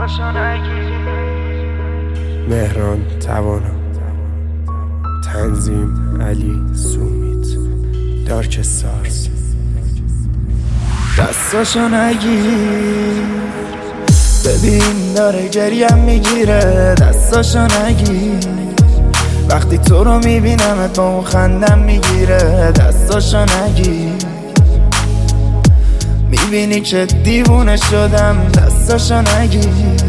مهران توانا، تنظیم علی سومیت، دارک استارز. دستاشو نگیر ببین داره گریم میگیره، دستاشو نگیر وقتی تو رو میبینمت با اون خندم میگیره، دستاشو نگیر میبینی که دیوونه شدم، دستاشو نگیر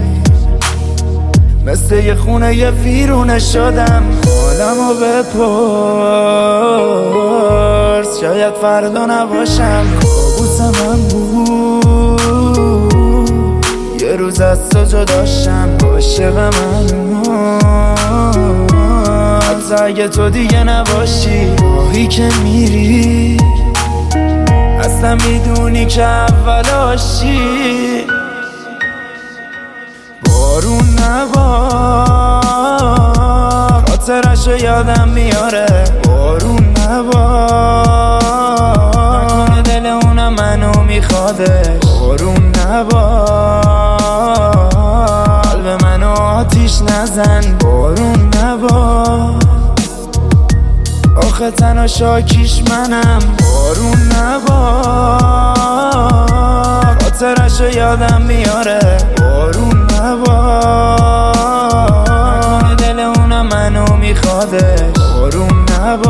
مثل یه خونه یه ویرونه شدم. حالمو بپرس شاید فردا نباشم، کابوس من بود یه روز از تو جداشم، عاشق من حتی اگه تو دیگه نباشی، راهی که میری اصلا میدونی که اولاشی. بارون نبار خاطرشو یادم میاره، بارون نبار نکنه دل اونم منو میخوادش، بارون نبار قلب منو آتیش نزن، بارون نبار آخه تنها شاکیش منم، بارون نبار خاطرشو یادم میاره، بارون نبار نکنه دل اونم منو میخوادش، بارون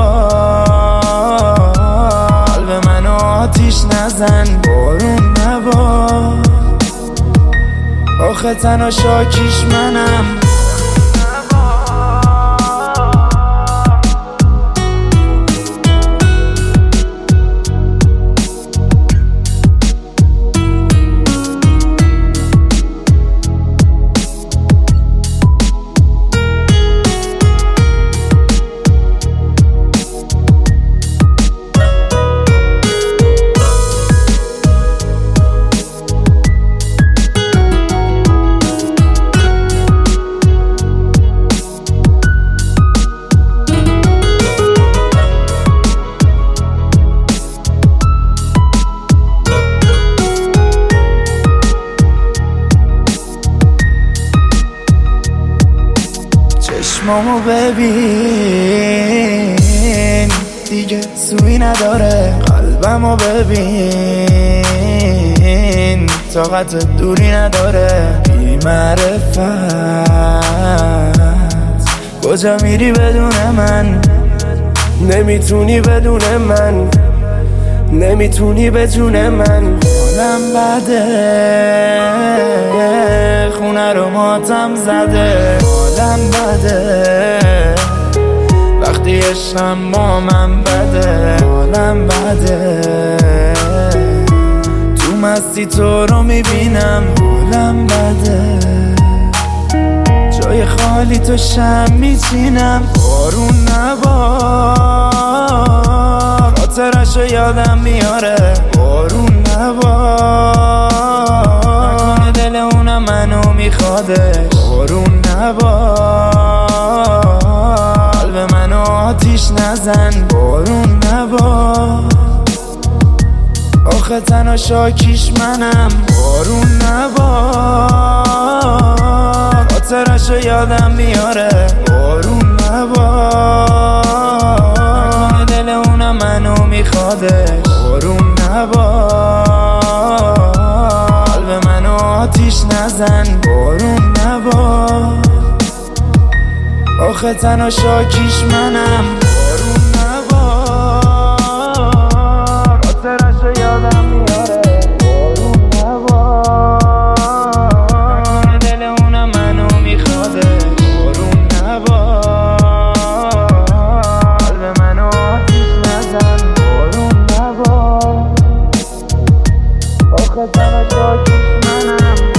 نبار قلب منو آتیش نزن، بارون نبار آخه تنها شاکیش منم. چشمامو ببین دیگه سوی نداره، قلبمو ببین طاقت دوری نداره، بی معرفت کجا میری بدون من، نمیتونی بدون من، نمیتونی بدون من. حالم بده خونه رو ماتم زده، حالم بده وقتی عشقم با من بده، حالم بده تو مستی تو رو میبینم، حالم بده جای خالی تو شم میچینم، بارون نبار خاطرشو یادم میاره، بارون نبار نکنه دل اونم منو میخواده، بارون نبار قلب منو آتیش نزن، بارون نبار آخه تنها شاکیش منم، بارون نبار خاطرشو یادم میاره، بارون نبار نکنه دل اونم منو میخوادش، بارون نبار قلب منو آتیش نزن، بارون نبار آخه تنها شاکیش منم، بارون نبار خاطرشو یادم میاره، بارون نبار نکنه دل اونم منو میخواده، بارون نبار قلب منو آتیش نزن، بارون نبار آخه تنها شاکیش منم.